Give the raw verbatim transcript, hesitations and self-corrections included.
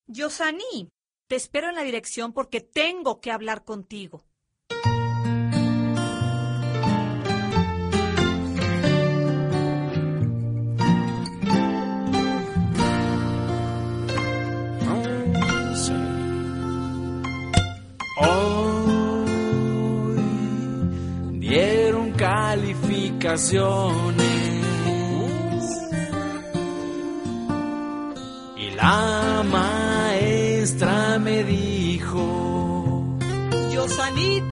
Yosaní, te espero en la dirección porque tengo que hablar contigo. Hoy dieron calificaciones y la maestra me dijo: Yosaní,